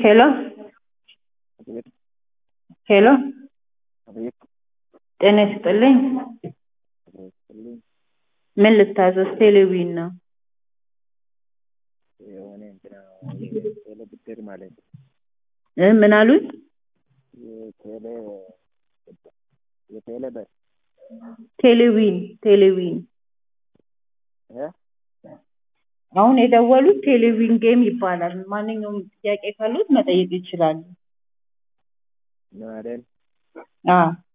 ሄሎ አቤት ሄሎ አቤት ጤና ይስጥልኝ። አቤት ምን ልታዘዝ? ቴሌቪዥን ነው። የሆነ እንትና የቴሌ ብድር ማለት ምን አሉኝ? የቴሌ የቴሌ ብር ቴሌቪዥን አሁን የደወሉት ቴሌቪዥን ጌም ይባላል። ማንኛውም ጥያቄ ካሉት መጠየቅ ይችላሉ። ነው አይደል? አዎ